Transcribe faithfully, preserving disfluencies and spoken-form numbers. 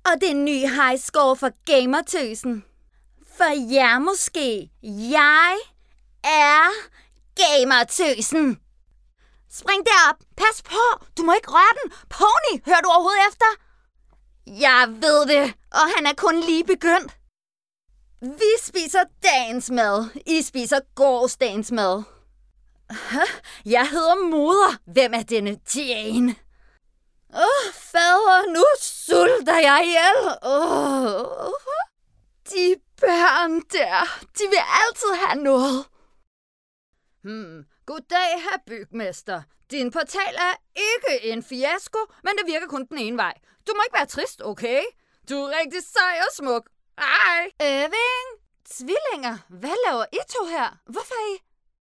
Og det er en ny high score for gamertøsen. For jer måske. Jeg er gamertøsen. Spring derop. Pas på. Du må ikke røre den. Pony, hører du overhovedet efter? Jeg ved det, og han er kun lige begyndt. Vi spiser dagens mad. I spiser gårsdagens mad. Jeg hedder Moder. Hvem er denne Jane? Åh, oh, fader, nu sulter jeg ihjel. Oh. De børn der, de vil altid have noget. Hmm, goddag, herr bygmester. Din portal er ikke en fiasko, men det virker kun den ene vej. Du må ikke være trist, okay? Du er rigtig sej og smuk. Hej. Irving, tvillinger, hvad laver I to her? Hvorfor er I...